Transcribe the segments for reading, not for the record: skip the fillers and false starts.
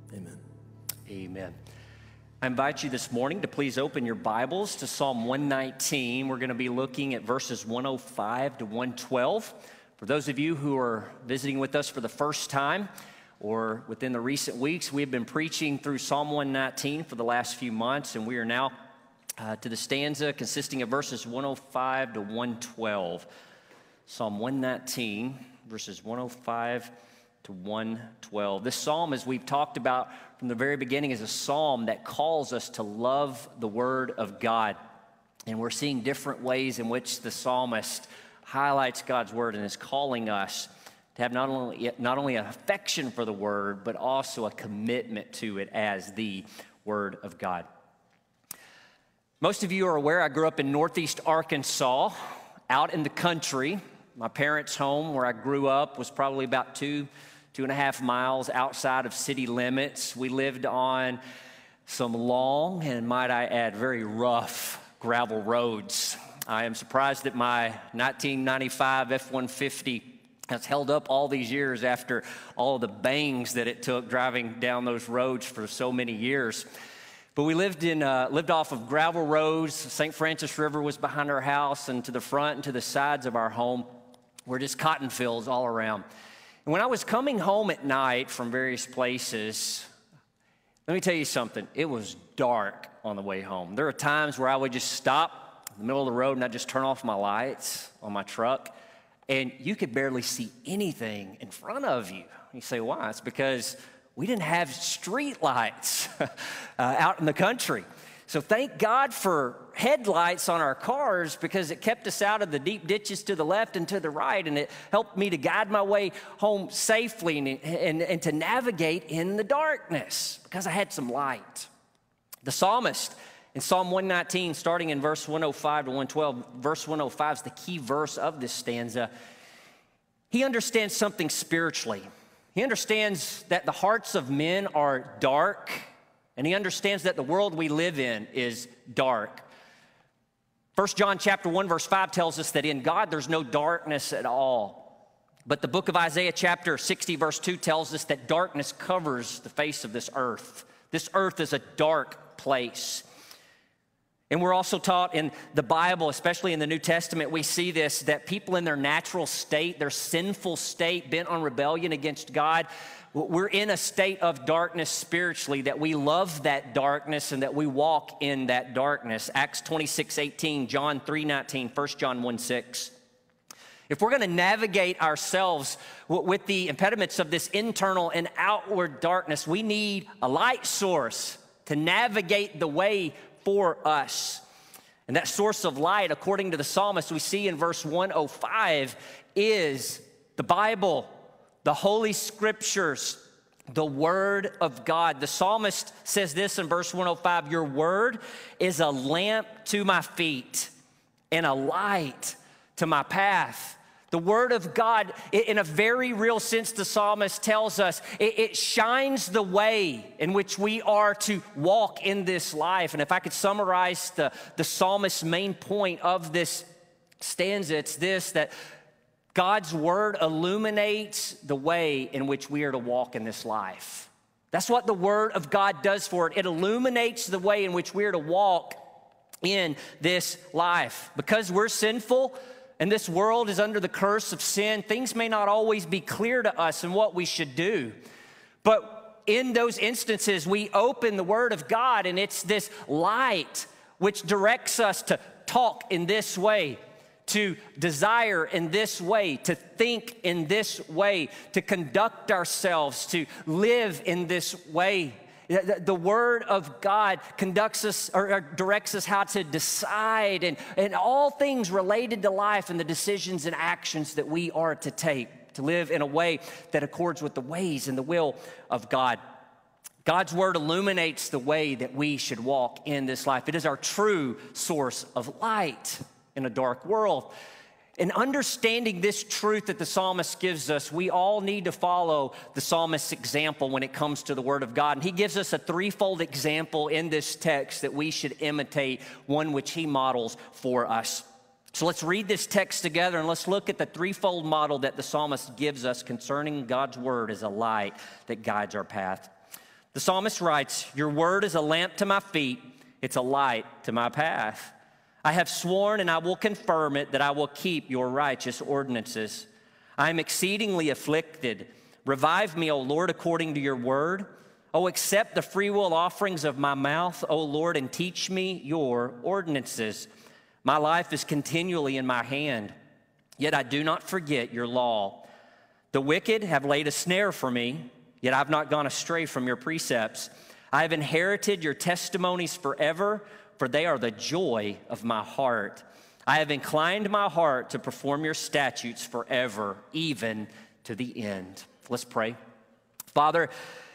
Amen. Amen. I invite you this morning to please open your Bibles to Psalm 119. We're going to be looking at verses 105 to 112. For those of you who are visiting with us for the first time or within the recent weeks, we've been preaching through Psalm 119 for the last few months, and we are now to the stanza consisting of verses 105 to 112. Psalm 119, verses 105 to 112. This psalm, as we've talked about from the very beginning, is a psalm that calls us to love the Word of God. And we're seeing different ways in which the psalmist highlights God's Word and is calling us to have not only an affection for the Word, but also a commitment to it as the Word of God. Most of you are aware I grew up in Northeast Arkansas, out in the country. My parents' home, where I grew up, was probably about 2.5 miles outside of city limits. We lived on some long and, might I add, very rough gravel roads. I am surprised that my 1995 F-150 has held up all these years after all of the bangs that it took driving down those roads for so many years. But we lived off of gravel roads. St. Francis River was behind our house, and to the front and to the sides of our home were just cotton fields all around. And when I was coming home at night from various places, let me tell you something, it was dark on the way home. There were times where I would just stop in the middle of the road and I'd just turn off my lights on my truck, and you could barely see anything in front of you. You say, why? It's because we didn't have street lights out in the country. So thank God for headlights on our cars, because it kept us out of the deep ditches to the left and to the right, and it helped me to guide my way home safely and to navigate in the darkness because I had some light. The psalmist in Psalm 119, starting in verse 105 to 112, verse 105 is the key verse of this stanza. He understands something spiritually. He understands that the hearts of men are dark, and he understands that the world we live in is dark. 1 John chapter 1, verse 5 tells us that in God there's no darkness at all. But the book of Isaiah chapter 60, verse 2 tells us that darkness covers the face of this earth. This earth is a dark place. And we're also taught in the Bible, especially in the New Testament, we see this, that people in their natural state, their sinful state, bent on rebellion against God, we're in a state of darkness spiritually, that we love that darkness and that we walk in that darkness. Acts 26:18, John 3:19, 1 John 1:6. If we're going to navigate ourselves with the impediments of this internal and outward darkness, we need a light source to navigate the way for us. And that source of light, according to the psalmist, we see in verse 105, is the Bible, the Holy Scriptures, the Word of God. The psalmist says this in verse 105, your Word is a lamp to my feet and a light to my path. The Word of God, in a very real sense, the psalmist tells us, it shines the way in which we are to walk in this life. And if I could summarize the psalmist's main point of this stanza, it's this, that God's Word illuminates the way in which we are to walk in this life. That's what the Word of God does for it. It illuminates the way in which we are to walk in this life. Because we're sinful and this world is under the curse of sin, things may not always be clear to us in what we should do. But in those instances, we open the Word of God, and it's this light which directs us to talk in this way, to desire in this way, to think in this way, to conduct ourselves, to live in this way. The Word of God conducts us or directs us how to decide and all things related to life and the decisions and actions that we are to take, to live in a way that accords with the ways and the will of God. God's Word illuminates the way that we should walk in this life. It is our true source of light in a dark world. In understanding this truth that the psalmist gives us, we all need to follow the psalmist's example when it comes to the Word of God. And he gives us a threefold example in this text that we should imitate, one which he models for us. So let's read this text together and let's look at the threefold model that the psalmist gives us concerning God's Word as a light that guides our path. The psalmist writes, "Your word is a lamp to my feet. It's a light to my path. I have sworn and I will confirm it that I will keep your righteous ordinances. I am exceedingly afflicted. Revive me, O Lord, according to your word. O accept the freewill offerings of my mouth, O Lord, and teach me your ordinances. My life is continually in my hand, yet I do not forget your law. The wicked have laid a snare for me, yet I've not gone astray from your precepts. I have inherited your testimonies forever, for they are the joy of my heart. I have inclined my heart to perform your statutes forever, even to the end." Let's pray. Father,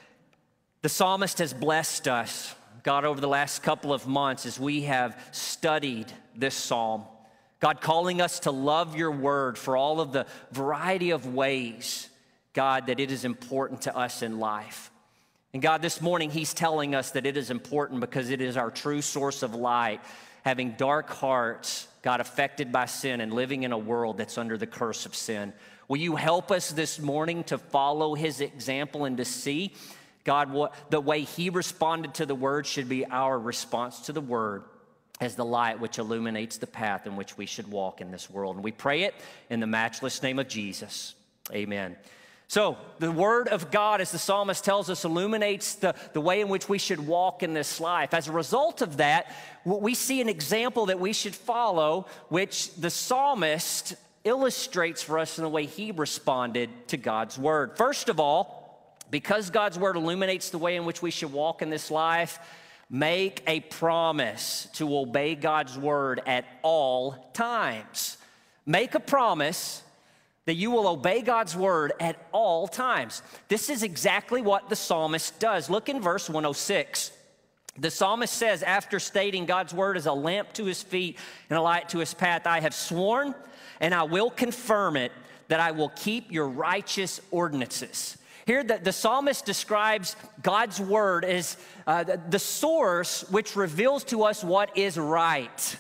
the psalmist has blessed us, God, over the last couple of months as we have studied this psalm. God, calling us to love your word for all of the variety of ways, God, that it is important to us in life. And God, this morning, he's telling us that it is important because it is our true source of light, having dark hearts, God, affected by sin and living in a world that's under the curse of sin. Will you help us this morning to follow his example and to see, God, what the way he responded to the word should be our response to the word as the light which illuminates the path in which we should walk in this world. And we pray it in the matchless name of Jesus. Amen. So the word of God, as the psalmist tells us, illuminates the way in which we should walk in this life. As a result of that, we see an example that we should follow, which the psalmist illustrates for us in the way he responded to God's word. First of all, because God's word illuminates the way in which we should walk in this life, make a promise to obey God's word at all times. Make a promise that you will obey God's word at all times. This is exactly what the psalmist does. Look in verse 106. The psalmist says, after stating God's word is a lamp to his feet and a light to his path, "I have sworn and I will confirm it that I will keep your righteous ordinances." Here, the psalmist describes God's word as the source which reveals to us what is right.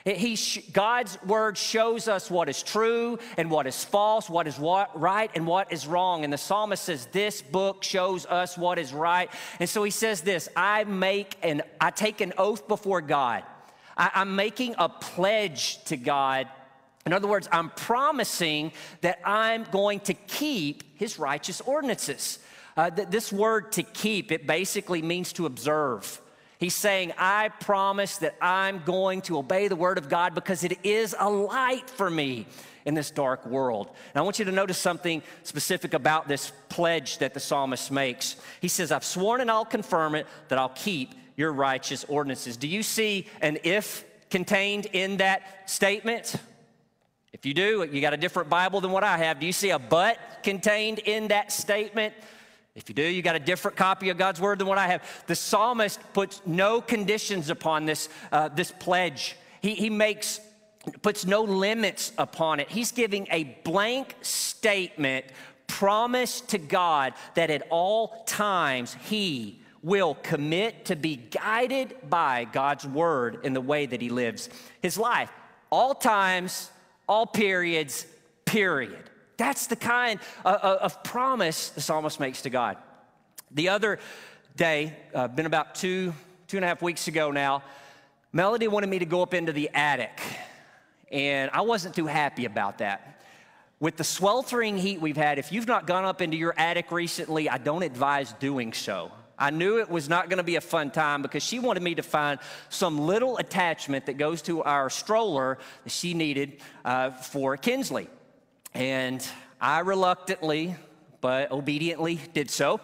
God's word shows us what is true and what is false, what is right and what is wrong. And the psalmist says, this book shows us what is right. And so he says this, I take an oath before God. I'm making a pledge to God. In other words, I'm promising that I'm going to keep his righteous ordinances. This word to keep, it basically means to observe. He's saying, I promise that I'm going to obey the word of God because it is a light for me in this dark world. And I want you to notice something specific about this pledge that the psalmist makes. He says, I've sworn and I'll confirm it that I'll keep your righteous ordinances. Do you see an if contained in that statement? If you do, you got a different Bible than what I have. Do you see a but contained in that statement? If you do, you got a different copy of God's word than what I have. The psalmist puts no conditions upon this pledge. He puts no limits upon it. He's giving a blank statement, promise to God that at all times he will commit to be guided by God's word in the way that he lives his life. All times, all periods, period. That's the kind of promise the psalmist makes to God. The other day, been about two and a half weeks ago now, Melody wanted me to go up into the attic, and I wasn't too happy about that. With the sweltering heat we've had, if you've not gone up into your attic recently, I don't advise doing so. I knew it was not going to be a fun time because she wanted me to find some little attachment that goes to our stroller that she needed for Kinsley. And I reluctantly, but obediently did so.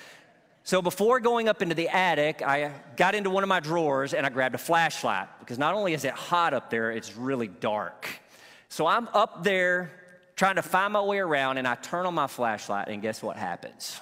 So before going up into the attic, I got into one of my drawers and I grabbed a flashlight because not only is it hot up there, it's really dark. So I'm up there trying to find my way around and I turn on my flashlight and guess what happens?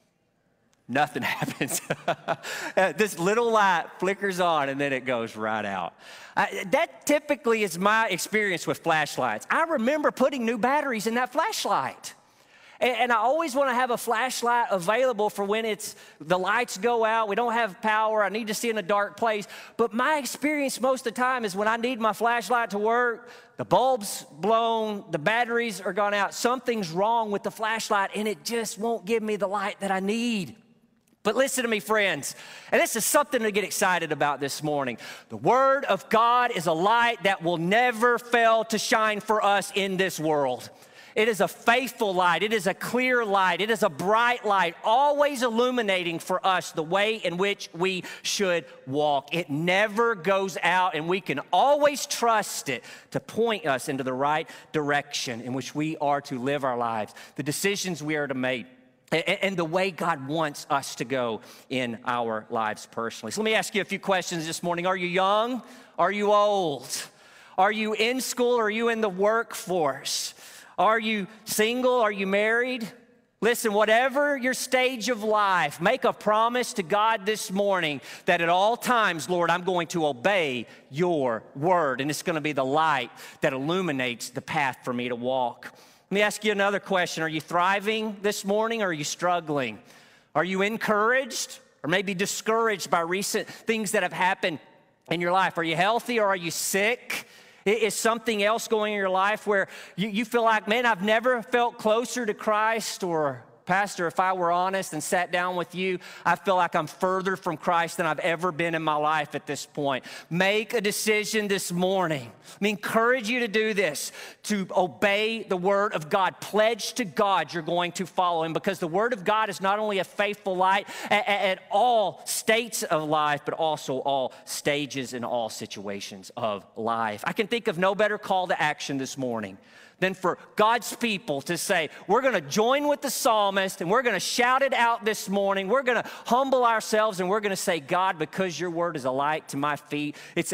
Nothing happens. This little light flickers on and then it goes right out. That typically is my experience with flashlights. I remember putting new batteries in that flashlight. And I always want to have a flashlight available for when the lights go out, we don't have power, I need to see in a dark place. But my experience most of the time is when I need my flashlight to work, the bulb's blown, the batteries are gone out, something's wrong with the flashlight and it just won't give me the light that I need. But listen to me, friends, and this is something to get excited about this morning. The Word of God is a light that will never fail to shine for us in this world. It is a faithful light. It is a clear light. It is a bright light, always illuminating for us the way in which we should walk. It never goes out, and we can always trust it to point us into the right direction in which we are to live our lives, the decisions we are to make, and the way God wants us to go in our lives personally. So let me ask you a few questions this morning. Are you young? Are you old? Are you in school? Or are you in the workforce? Are you single? Are you married? Listen, whatever your stage of life, make a promise to God this morning that at all times, Lord, I'm going to obey your word. And it's going to be the light that illuminates the path for me to walk. Let me ask you another question. Are you thriving this morning or are you struggling? Are you encouraged or maybe discouraged by recent things that have happened in your life? Are you healthy or are you sick? Is something else going in your life where you feel like, man, I've never felt closer to Christ? Or, Pastor, if I were honest and sat down with you, I feel like I'm further from Christ than I've ever been in my life at this point. Make a decision this morning. Let me encourage you to do this, to obey the word of God. Pledge to God you're going to follow him, because the word of God is not only a faithful light at all states of life, but also all stages and all situations of life. I can think of no better call to action this morning than for God's people to say, we're going to join with the psalmist and we're going to shout it out this morning. We're going to humble ourselves and we're going to say, God, because your word is a light to my feet, it's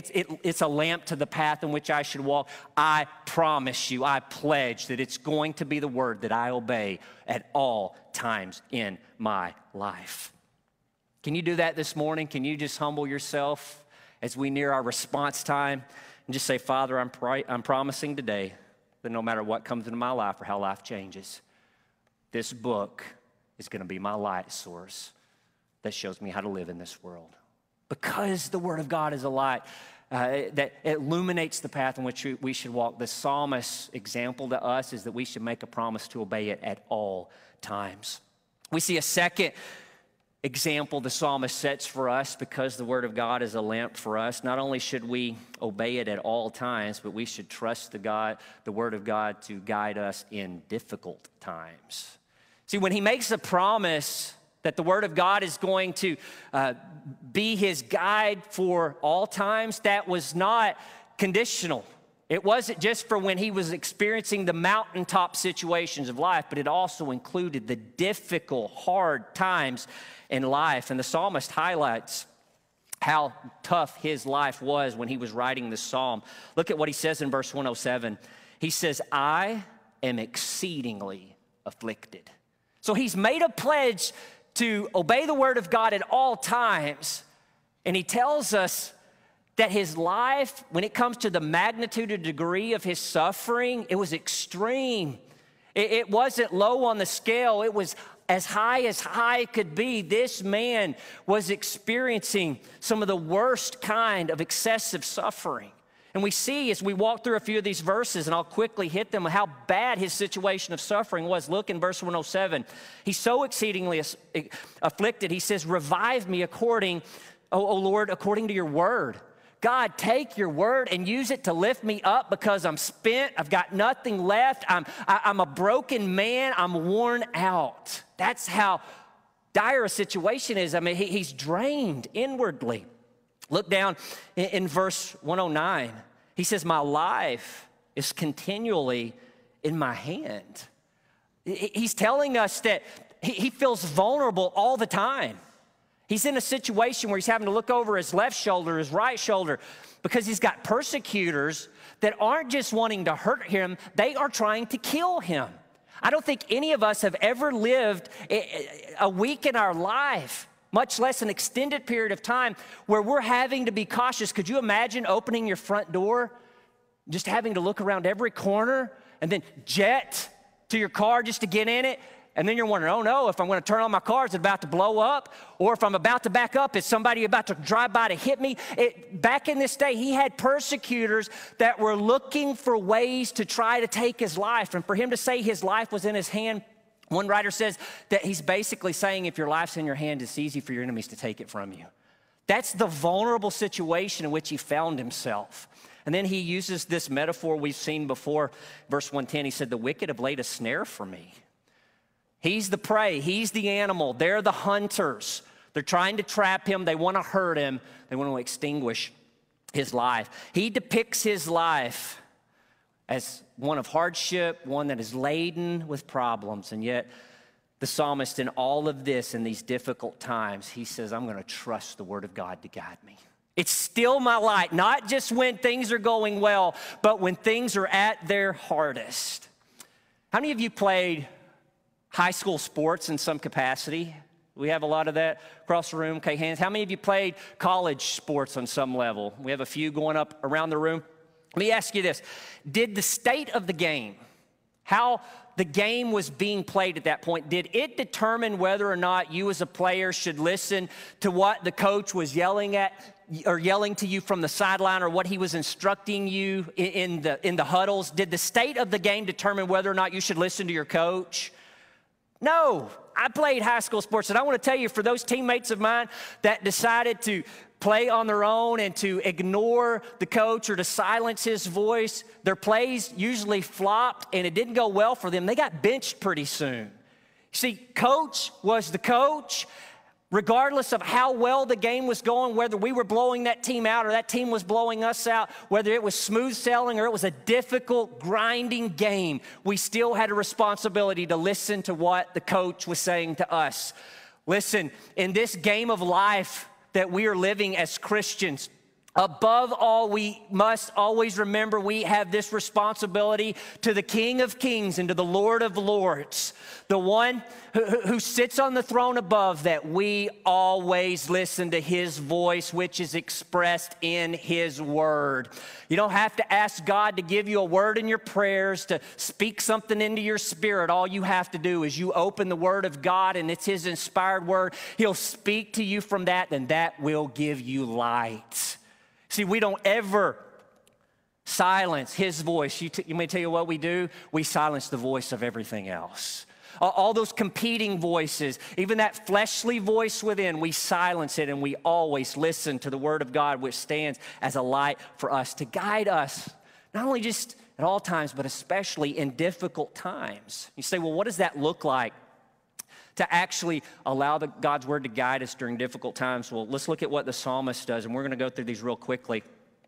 a lamp to the path in which I should walk. I promise you, I pledge that it's going to be the word that I obey at all times in my life. Can you do that this morning? Can you just humble yourself as we near our response time and just say, Father, I'm promising today that no matter what comes into my life or how life changes, this book is going to be my light source that shows me how to live in this world. Because the word of God is a light that illuminates the path in which we should walk. The psalmist's example to us is that we should make a promise to obey it at all times. We see a second example the psalmist sets for us. Because the word of God is a lamp for us, not only should we obey it at all times, but we should trust the word of God to guide us in difficult times. See, when he makes a promise that the word of God is going to be his guide for all times, that was not conditional. It wasn't just for when he was experiencing the mountaintop situations of life, but it also included the difficult, hard times in life. And the psalmist highlights how tough his life was when he was writing this psalm. Look at what he says in verse 107. He says, I am exceedingly afflicted. So he's made a pledge to obey the word of God at all times. And he tells us that his life, when it comes to the magnitude and degree of his suffering, it was extreme. It wasn't low on the scale. It was as high could be. This man was experiencing some of the worst kind of excessive suffering. And we see as we walk through a few of these verses, and I'll quickly hit them, how bad his situation of suffering was. Look in verse 107. He's so exceedingly afflicted. He says, revive me according, O Lord, according to your word. God, take your word and use it to lift me up, because I'm spent. I've got nothing left. I'm a broken man. I'm worn out. That's how dire a situation is. I mean, he's drained inwardly. Look down in verse 109. He says, my life is continually in my hand. He's telling us that he feels vulnerable all the time. He's in a situation where he's having to look over his left shoulder, his right shoulder, because he's got persecutors that aren't just wanting to hurt him, they are trying to kill him. I don't think any of us have ever lived a week in our life, much less an extended period of time, where we're having to be cautious. Could you imagine opening your front door, just having to look around every corner, and then jet to your car just to get in it? And then you're wondering, oh no, if I'm going to turn on my car, is it about to blow up? Or if I'm about to back up, is somebody about to drive by to hit me? Back in this day, he had persecutors that were looking for ways to try to take his life. And for him to say his life was in his hand One writer says that he's basically saying if your life's in your hand, it's easy for your enemies to take it from you. That's the vulnerable situation in which he found himself. And then he uses this metaphor we've seen before. Verse 110, he said, the wicked have laid a snare for me. He's the prey. He's the animal. They're the hunters. They're trying to trap him. They want to hurt him. They want to extinguish his life. He depicts his life as one of hardship, one that is laden with problems. And yet the psalmist in all of this, in these difficult times, he says, I'm going to trust the word of God to guide me. It's still my light, not just when things are going well, but when things are at their hardest. How many of you played high school sports in some capacity? We have a lot of that across the room. Okay, hands. How many of you played college sports on some level? We have a few going up around the room. Let me ask you this. Did the state of the game, how the game was being played at that point, did it determine whether or not you as a player should listen to what the coach was yelling at or yelling to you from the sideline, or what he was instructing you in the huddles? Did the state of the game determine whether or not you should listen to your coach? No. I played high school sports, and I want to tell you, for those teammates of mine that decided to play on their own and to ignore the coach or to silence his voice, their plays usually flopped, and it didn't go well for them. They got benched pretty soon. See, coach was the coach. Regardless of how well the game was going, whether we were blowing that team out or that team was blowing us out, whether it was smooth sailing or it was a difficult, grinding game, we still had a responsibility to listen to what the coach was saying to us. Listen, in this game of life that we are living as Christians, above all, we must always remember we have this responsibility to the King of Kings and to the Lord of Lords, the one who sits on the throne above, that we always listen to his voice, which is expressed in his word. You don't have to ask God to give you a word in your prayers, to speak something into your spirit. All you have to do is you open the word of God, and it's his inspired word. He'll speak to you from that, and that will give you light. See, we don't ever silence his voice. You may tell you what we do. We silence the voice of everything else. All those competing voices, even that fleshly voice within, we silence it, and we always listen to the word of God, which stands as a light for us to guide us, not only just at all times, but especially in difficult times. You say, well, what does that look like to actually allow God's word to guide us during difficult times? Well, let's look at what the psalmist does, and we're going to go through these real quickly.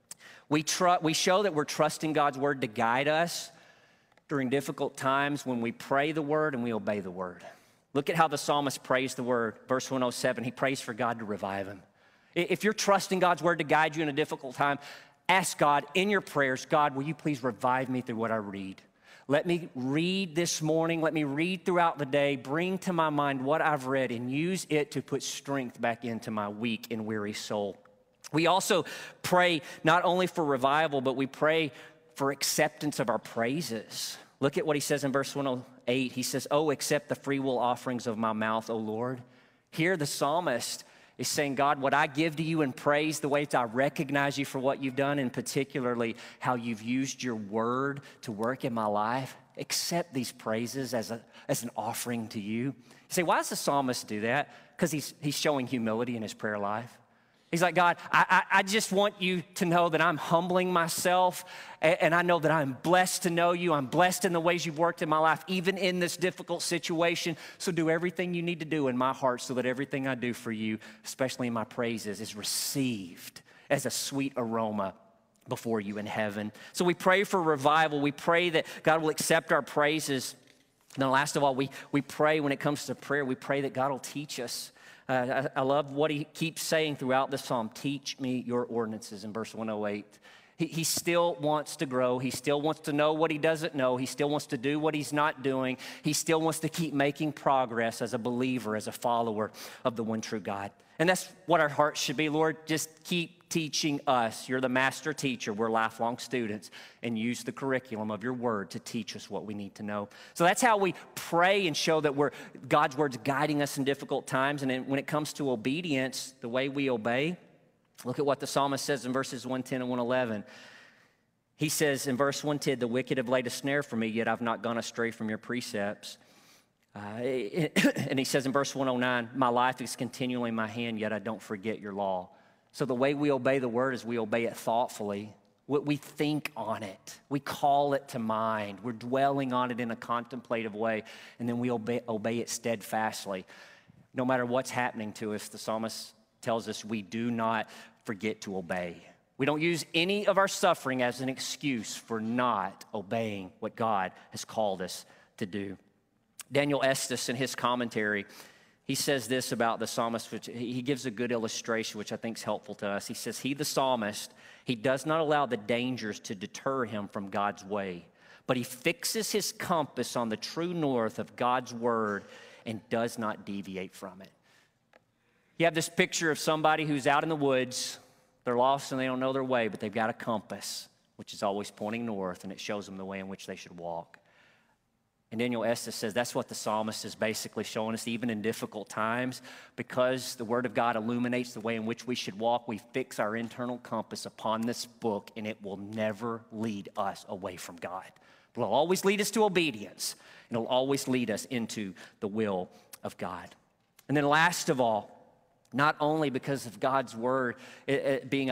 We show that we're trusting God's word to guide us during difficult times when we pray the word and we obey the word. Look at how the psalmist prays the word. Verse 107, he prays for God to revive him. If you're trusting God's word to guide you in a difficult time, ask God in your prayers, God, will you please revive me through what I read? Let me read this morning. Let me read throughout the day. Bring to my mind what I've read and use it to put strength back into my weak and weary soul. We also pray not only for revival, but we pray for acceptance of our praises. Look at what he says in verse 108. He says, oh, accept the freewill offerings of my mouth, O Lord. Here the psalmist is saying, God, what I give to you in praise, the ways I recognize you for what you've done, and particularly how you've used your word to work in my life, accept these praises as an offering to you. You say, why does the psalmist do that? Because he's showing humility in his prayer life. He's like, God, I just want you to know that I'm humbling myself, and I know that I'm blessed to know you. I'm blessed in the ways you've worked in my life, even in this difficult situation. So do everything you need to do in my heart so that everything I do for you, especially in my praises, is received as a sweet aroma before you in heaven. So we pray for revival. We pray that God will accept our praises. And then last of all, we pray when it comes to prayer, we pray that God will teach us. I love what he keeps saying throughout the psalm. Teach me your ordinances in verse 108. He still wants to grow. He still wants to know what he doesn't know. He still wants to do what he's not doing. He still wants to keep making progress as a believer, as a follower of the one true God. And that's what our hearts should be. Lord, just keep teaching us. You're the master teacher. We're lifelong students, and use the curriculum of your word to teach us what we need to know. So that's how we pray and show that God's word's guiding us in difficult times. And then when it comes to obedience, the way we obey, look at what the psalmist says in verses 110 and 111. He says in verse 110, the wicked have laid a snare for me, yet I've not gone astray from your precepts. And he says in verse 109, my life is continually in my hand, yet I don't forget your law. So the way we obey the word is we obey it thoughtfully. We think on it. We call it to mind. We're dwelling on it in a contemplative way, and then we obey it steadfastly. No matter what's happening to us, the psalmist tells us we do not forget to obey. We don't use any of our suffering as an excuse for not obeying what God has called us to do. Daniel Estes, in his commentary, he says this about the psalmist, which he gives a good illustration, which I think is helpful to us. He says, he, the psalmist, he does not allow the dangers to deter him from God's way, but he fixes his compass on the true north of God's word and does not deviate from it. You have this picture of somebody who's out in the woods. They're lost and they don't know their way, but they've got a compass, which is always pointing north, and it shows them the way in which they should walk. And Daniel Estes says that's what the psalmist is basically showing us, even in difficult times. Because the word of God illuminates the way in which we should walk, we fix our internal compass upon this book, and it will never lead us away from God. It will always lead us to obedience, and it will always lead us into the will of God. And then last of all, not only because of God's word it being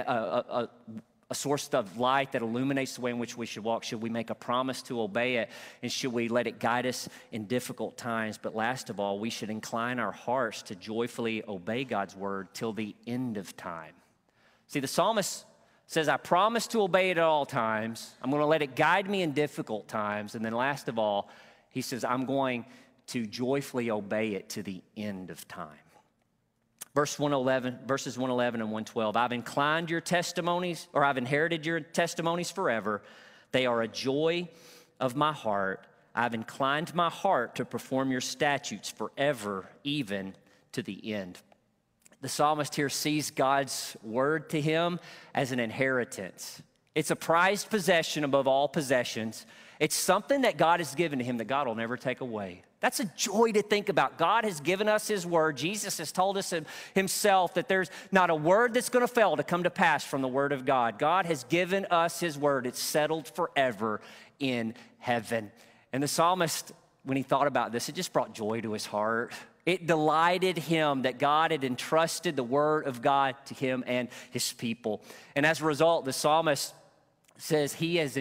a source of light that illuminates the way in which we should walk, should we make a promise to obey it, and should we let it guide us in difficult times. But last of all, we should incline our hearts to joyfully obey God's word till the end of time. See, the psalmist says, I promise to obey it at all times. I'm going to let it guide me in difficult times. And then last of all, he says, I'm going to joyfully obey it to the end of time. Verses 111 and 112, I've inclined your testimonies, or I've inherited your testimonies forever. They are a joy of my heart. I've inclined my heart to perform your statutes forever, even to the end. The psalmist here sees God's word to him as an inheritance. It's a prized possession above all possessions. It's something that God has given to him that God will never take away. That's a joy to think about. God has given us his word. Jesus has told us himself that there's not a word that's going to fail to come to pass from the word of God. God has given us his word. It's settled forever in heaven. And the psalmist, when he thought about this, it just brought joy to his heart. It delighted him that God had entrusted the word of God to him and his people. And as a result, the psalmist says he has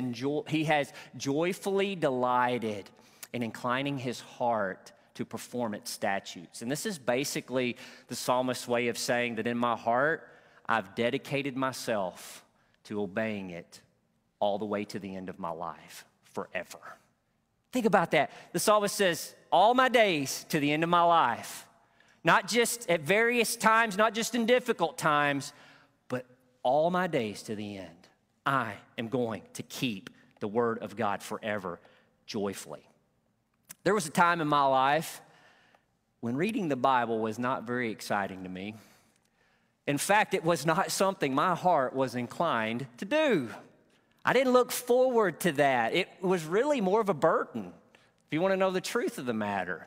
joyfully delighted in inclining his heart to perform its statutes. And this is basically the psalmist's way of saying that in my heart, I've dedicated myself to obeying it all the way to the end of my life, forever. Think about that. The psalmist says, all my days to the end of my life, not just at various times, not just in difficult times, but all my days to the end, I am going to keep the word of God forever, joyfully. There was a time in my life when reading the Bible was not very exciting to me. In fact, it was not something my heart was inclined to do. I didn't look forward to that. It was really more of a burden, if you want to know the truth of the matter.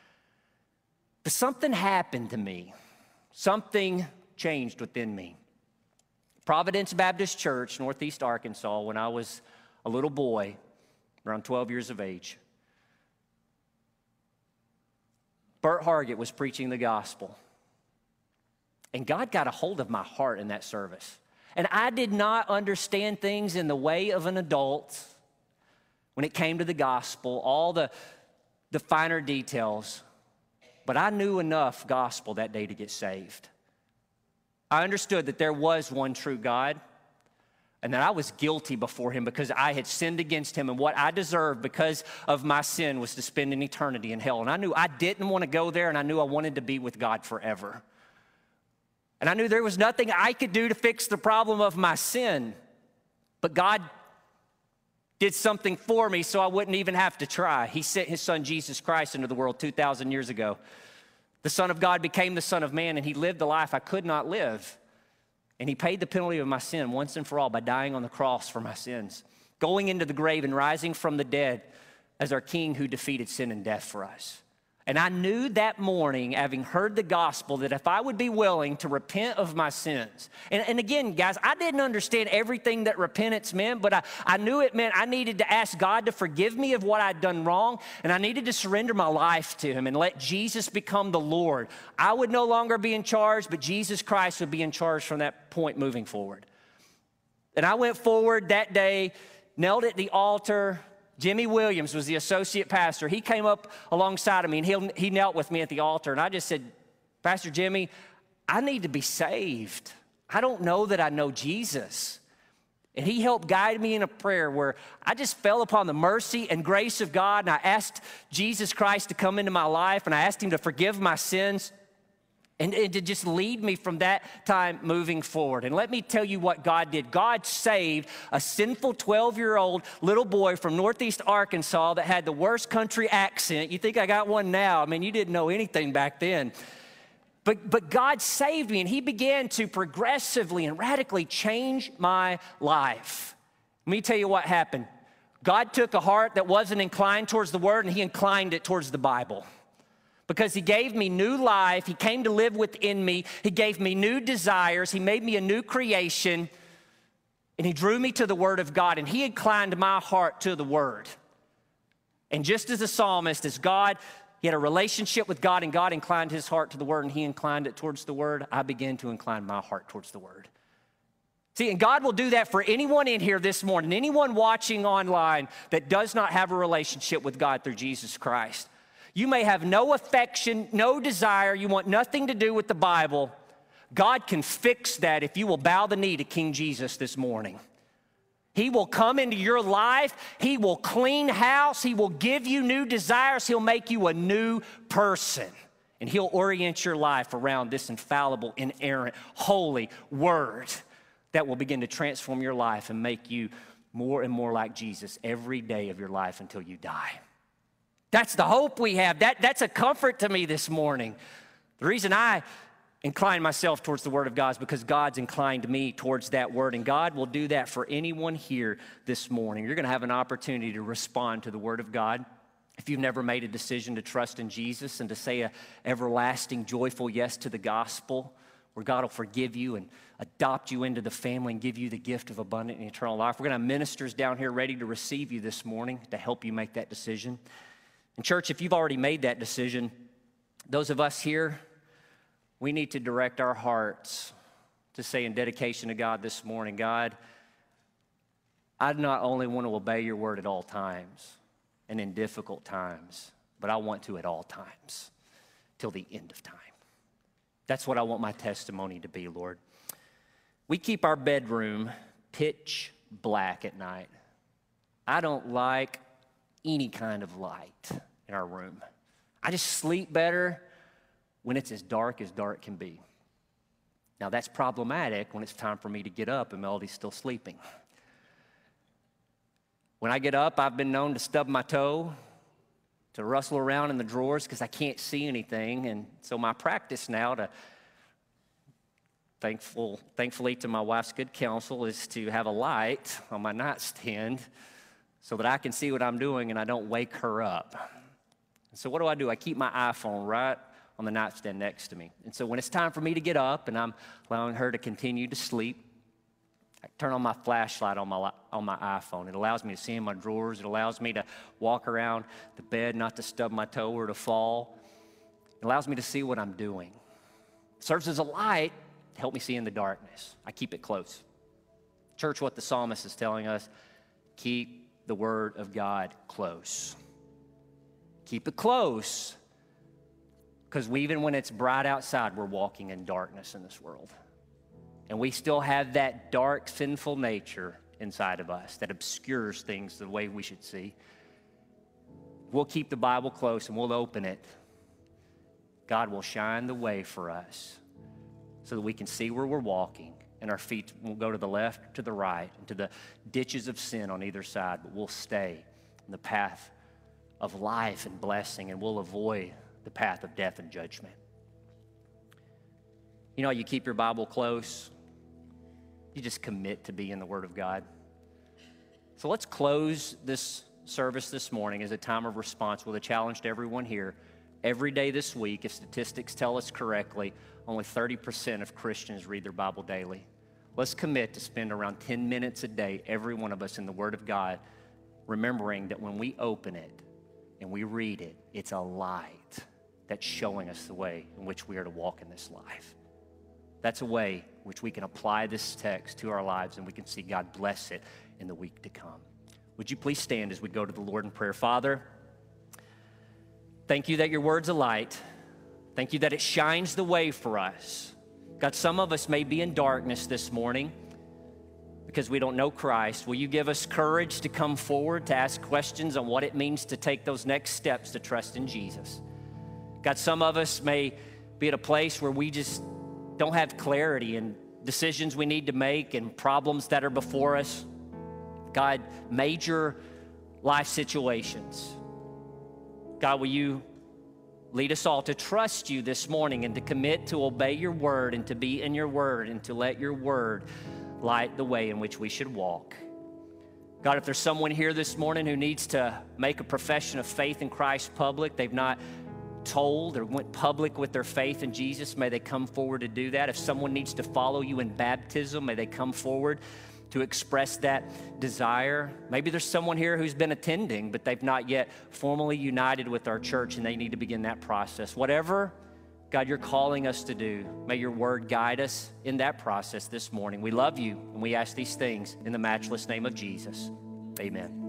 But something happened to me. Something changed within me. Providence Baptist Church, Northeast Arkansas, when I was a little boy, around 12 years of age, Bert Hargett was preaching the gospel. And God got a hold of my heart in that service. And I did not understand things in the way of an adult when it came to the gospel, all the finer details. But I knew enough gospel that day to get saved. I understood that there was one true God, and that I was guilty before him because I had sinned against him, and what I deserved because of my sin was to spend an eternity in hell. And I knew I didn't want to go there, and I knew I wanted to be with God forever. And I knew there was nothing I could do to fix the problem of my sin, but God did something for me so I wouldn't even have to try. He sent his son Jesus Christ into the world 2,000 years ago. The Son of God became the Son of Man, and he lived the life I could not live. And he paid the penalty of my sin once and for all by dying on the cross for my sins, going into the grave and rising from the dead as our King who defeated sin and death for us. And I knew that morning, having heard the gospel, that if I would be willing to repent of my sins, and again, guys, I didn't understand everything that repentance meant, but I knew it meant I needed to ask God to forgive me of what I'd done wrong, and I needed to surrender my life to him and let Jesus become the Lord. I would no longer be in charge, but Jesus Christ would be in charge from that point moving forward. And I went forward that day, knelt at the altar. Jimmy Williams was the associate pastor. He came up alongside of me, and he knelt with me at the altar. And I just said, Pastor Jimmy, I need to be saved. I don't know that I know Jesus. And he helped guide me in a prayer where I just fell upon the mercy and grace of God, and I asked Jesus Christ to come into my life, and I asked him to forgive my sins and to just lead me from that time moving forward. And let me tell you what God did. God saved a sinful 12-year-old little boy from Northeast Arkansas that had the worst country accent. You think I got one now? I mean, you didn't know anything back then. But God saved me, and he began to progressively and radically change my life. Let me tell you what happened. God took a heart that wasn't inclined towards the Word, and he inclined it towards the Bible. Because he gave me new life, he came to live within me, he gave me new desires, he made me a new creation, and he drew me to the Word of God, and he inclined my heart to the Word. And just as the psalmist, as God, he had a relationship with God, and God inclined his heart to the Word, and he inclined it towards the Word, I began to incline my heart towards the Word. See, and God will do that for anyone in here this morning, anyone watching online that does not have a relationship with God through Jesus Christ. You may have no affection, no desire, you want nothing to do with the Bible. God can fix that if you will bow the knee to King Jesus this morning. He will come into your life, he will clean house, he will give you new desires, he'll make you a new person. And he'll orient your life around this infallible, inerrant, holy word that will begin to transform your life and make you more and more like Jesus every day of your life until you die. That's the hope we have. That's a comfort to me this morning. The reason I incline myself towards the Word of God is because God's inclined me towards that Word, and God will do that for anyone here this morning. You're going to have an opportunity to respond to the Word of God. If you've never made a decision to trust in Jesus and to say an everlasting, joyful yes to the gospel, where God will forgive you and adopt you into the family and give you the gift of abundant and eternal life. We're going to have ministers down here ready to receive you this morning to help you make that decision. And church, if you've already made that decision, those of us here, we need to direct our hearts to say in dedication to God this morning, God, I not only want to obey your word at all times and in difficult times, but I want to at all times till the end of time. That's what I want my testimony to be, Lord. We keep our bedroom pitch black at night. I don't like any kind of light in our room. I just sleep better when it's as dark can be. Now that's problematic when it's time for me to get up and Melody's still sleeping. When I get up, I've been known to stub my toe, to rustle around in the drawers because I can't see anything. And so my practice now, thankfully to my wife's good counsel, is to have a light on my nightstand so that I can see what I'm doing and I don't wake her up. And so what do? I keep my iPhone right on the nightstand next to me. And so when it's time for me to get up and I'm allowing her to continue to sleep, I turn on my flashlight on my iPhone. It allows me to see in my drawers. It allows me to walk around the bed, not to stub my toe or to fall. It allows me to see what I'm doing. It serves as a light to help me see in the darkness. I keep it close. Church, what the psalmist is telling us, keep the word of God close. Keep it close, because even when it's bright outside, we're walking in darkness in this world. And we still have that dark, sinful nature inside of us that obscures things the way we should see. We'll keep the Bible close and we'll open it. God will shine the way for us so that we can see where we're walking, and our feet won't go to the left, to the right, into the ditches of sin on either side, but we'll stay in the path of life and blessing, and we'll avoid the path of death and judgment. You know, you keep your Bible close. You just commit to be in the Word of God. So let's close this service this morning as a time of response with a challenge to everyone here. every day this week, if statistics tell us correctly, only 30% of Christians read their Bible daily. Let's commit to spend around 10 minutes a day, every one of us, in the Word of God, remembering that when we open it and we read it, it's a light that's showing us the way in which we are to walk in this life. That's a way in which we can apply this text to our lives, and we can see God bless it in the week to come. Would you please stand as we go to the Lord in prayer? Father, thank you that your word's a light. Thank you that it shines the way for us. God, some of us may be in darkness this morning because we don't know Christ. Will you give us courage to come forward, to ask questions on what it means to take those next steps to trust in Jesus? God, some of us may be at a place where we just don't have clarity in decisions we need to make and problems that are before us. God, major life situations. God, will you lead us all to trust you this morning and to commit to obey your word and to be in your word and to let your word light the way in which we should walk. God, if there's someone here this morning who needs to make a profession of faith in Christ public, they've not told or went public with their faith in Jesus, may they come forward to do that. If someone needs to follow you in baptism, may they come forward to express that desire. Maybe there's someone here who's been attending, but they've not yet formally united with our church, and they need to begin that process. Whatever, God, you're calling us to do, may your word guide us in that process this morning. We love you, and we ask these things in the matchless name of Jesus. Amen.